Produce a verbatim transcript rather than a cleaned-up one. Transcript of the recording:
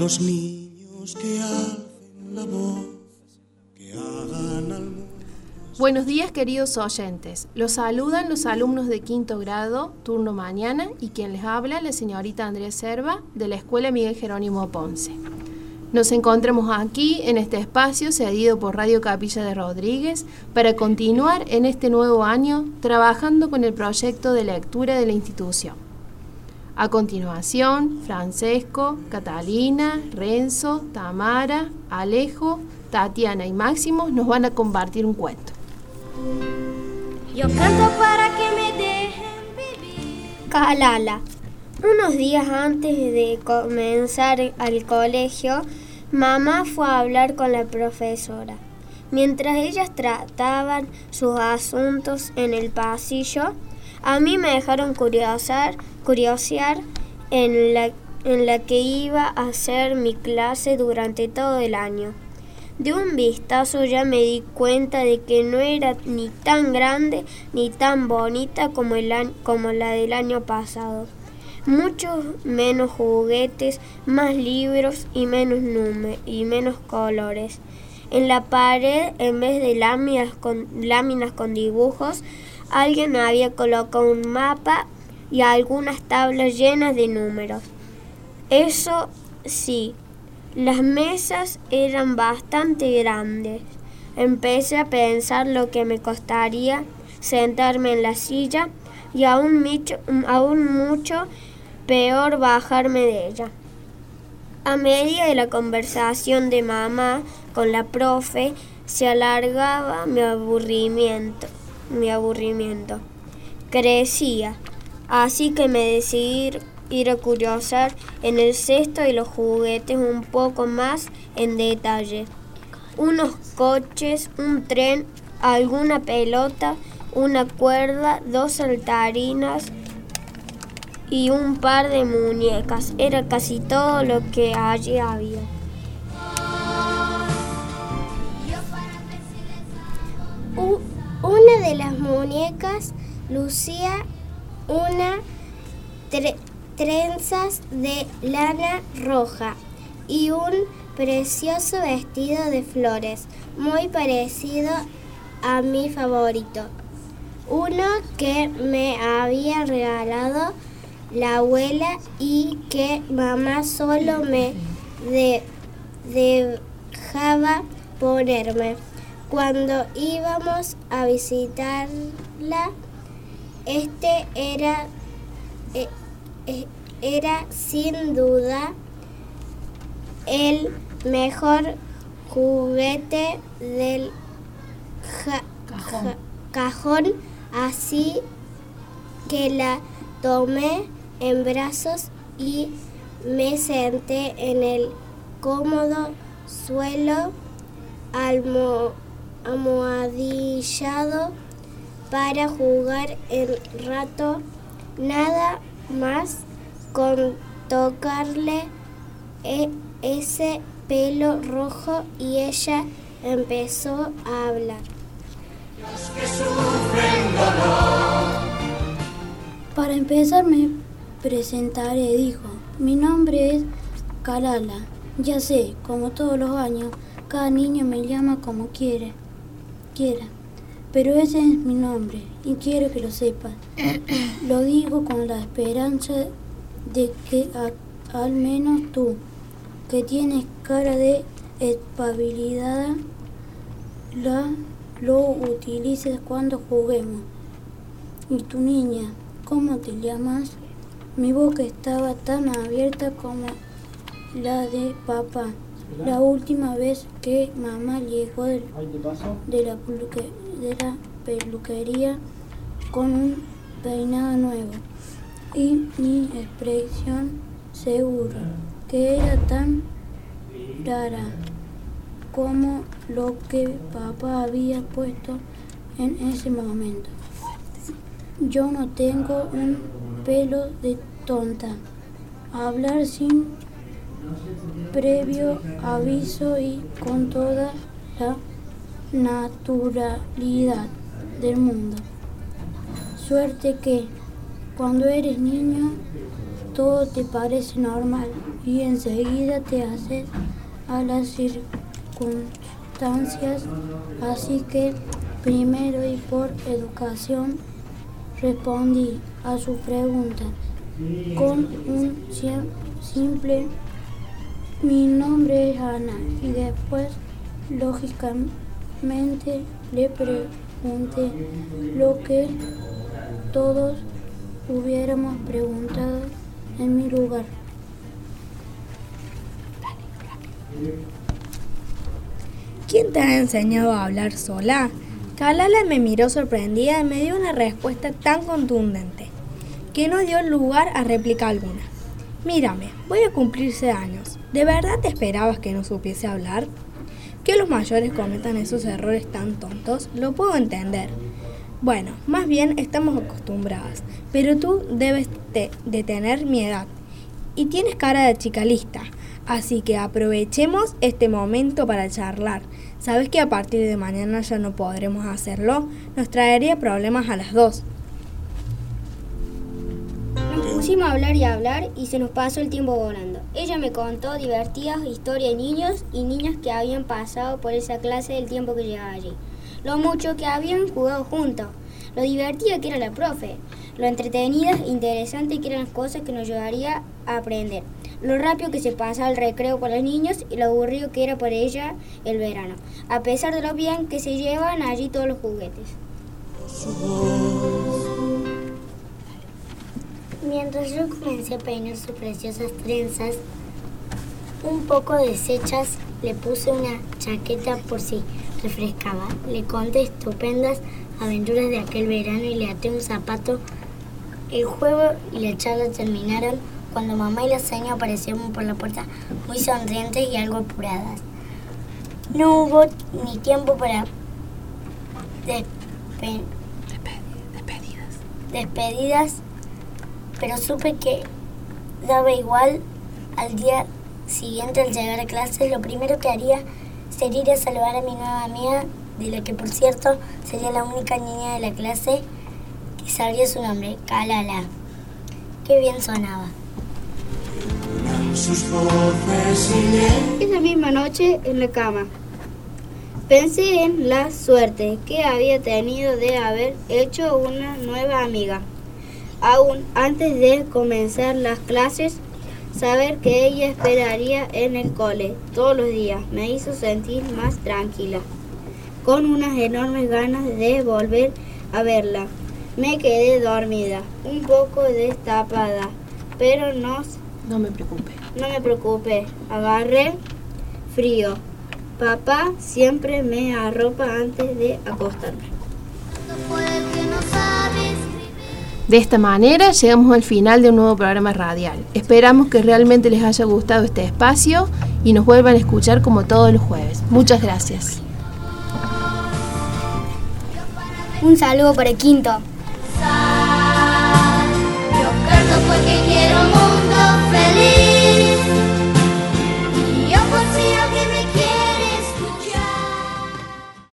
los niños que alcen la voz, que hagan al mundo. Buenos días, queridos oyentes. Los saludan los alumnos de quinto grado, turno mañana, y quien les habla, la señorita Andrea Serva, de la Escuela Miguel Jerónimo Ponce. Nos encontramos aquí, en este espacio cedido por Radio Capilla de Rodríguez, para continuar en este nuevo año trabajando con el proyecto de lectura de la institución. A continuación, Francesco, Catalina, Renzo, Tamara, Alejo, Tatiana y Máximo nos van a compartir un cuento. Yo canto para que me dejen vivir. Calala. Unos días antes de comenzar al colegio, mamá fue a hablar con la profesora. Mientras ellas trataban sus asuntos en el pasillo, a mí me dejaron curiosar, curiosear en la, en la que iba a ser mi clase durante todo el año. De un vistazo ya me di cuenta de que no era ni tan grande ni tan bonita como, el, como la del año pasado. Muchos menos juguetes, más libros y menos números y menos colores. En la pared, en vez de láminas con, láminas con dibujos, alguien había colocado un mapa y algunas tablas llenas de números. Eso sí, las mesas eran bastante grandes. Empecé a pensar lo que me costaría sentarme en la silla y aún mucho, aún mucho peor bajarme de ella. A medida de la conversación de mamá con la profe, se alargaba mi aburrimiento. Mi aburrimiento. Crecía, así que me decidí ir a curiosar en el cesto y los juguetes un poco más en detalle. Unos coches, un tren, alguna pelota, una cuerda, dos saltarinas y un par de muñecas. Era casi todo lo que allí había. Uh, una de las muñecas lucía una tre- trenzas de lana roja y un precioso vestido de flores, muy parecido a mi favorito. Uno que me había regalado la abuela y que mamá solo me de- dejaba ponerme cuando íbamos a visitarla. Este era, eh, eh, era sin duda el mejor juguete del ja- Cajón. ja- cajón, así que la tomé en brazos y me senté en el cómodo suelo almo- almohadillado para jugar el rato, nada más con tocarle e- ese pelo rojo y ella empezó a hablar. Para empezar me presentaré, dijo. Mi nombre es Calala. Ya sé, como todos los años, cada niño me llama como quiere, quiera. Pero ese es mi nombre y quiero que lo sepas. Lo digo con la esperanza de que a, al menos tú, que tienes cara de espabilidad, la, lo utilices cuando juguemos. ¿Y tu niña, cómo te llamas? Mi boca estaba tan abierta como la de papá. La última vez que mamá llegó de, de, la, peluque, de la peluquería con un peinado nuevo y mi expresión seguro, que era tan rara como lo que papá había puesto en ese momento. Yo no tengo un pelo de tonta. Hablar sin previo aviso y con toda la naturalidad del mundo. Suerte que, cuando eres niño, todo te parece normal y enseguida te haces a las circunstancias. Así que primero y por educación respondí a su pregunta con un simple mi nombre es Ana y después lógicamente le pregunté lo que todos hubiéramos preguntado en mi lugar. ¿Quién te ha enseñado a hablar sola? Kalala me miró sorprendida y me dio una respuesta tan contundente que no dio lugar a réplica alguna. Mírame, voy a cumplir seis años. ¿De verdad te esperabas que no supiese hablar? Que los mayores cometan esos errores tan tontos, lo puedo entender. Bueno, más bien estamos acostumbradas, pero tú debes de, de tener mi edad y tienes cara de chica lista, así que aprovechemos este momento para charlar. ¿Sabes que a partir de mañana ya no podremos hacerlo? Nos traería problemas a las dos. Nos pusimos a hablar y a hablar y se nos pasó el tiempo volando. Ella me contó divertidas historias de niños y niñas que habían pasado por esa clase del tiempo que llevaba allí. Lo mucho que habían jugado juntos, lo divertida que era la profe, lo entretenida e interesante que eran las cosas que nos ayudaría a aprender, lo rápido que se pasaba el recreo con los niños y lo aburrido que era para ella el verano, a pesar de lo bien que se llevan allí todos los juguetes. Mientras yo comencé a peinar sus preciosas trenzas, un poco deshechas, le puse una chaqueta por si refrescaba. Le conté estupendas aventuras de aquel verano y le até un zapato. El juego y la charla terminaron cuando mamá y la señora aparecieron por la puerta muy sonrientes y algo apuradas. No hubo ni tiempo para despe Despedidas. despedidas, pero supe que daba igual. Al día siguiente, al llegar a clase, lo primero que haría sería ir a saludar a mi nueva amiga, de la que por cierto sería la única niña de la clase que sabría su nombre, Kalala. Qué bien sonaba. Esa misma noche en la cama pensé en la suerte que había tenido de haber hecho una nueva amiga. Aún antes de comenzar las clases, saber que ella esperaría en el cole todos los días me hizo sentir más tranquila, con unas enormes ganas de volver a verla. Me quedé dormida, un poco destapada, pero no, No me preocupe. no me preocupé. Agarré frío. Papá siempre me arropa antes de acostarme. De esta manera llegamos al final de un nuevo programa radial. Esperamos que realmente les haya gustado este espacio y nos vuelvan a escuchar como todos los jueves. Muchas gracias. Un saludo para el quinto.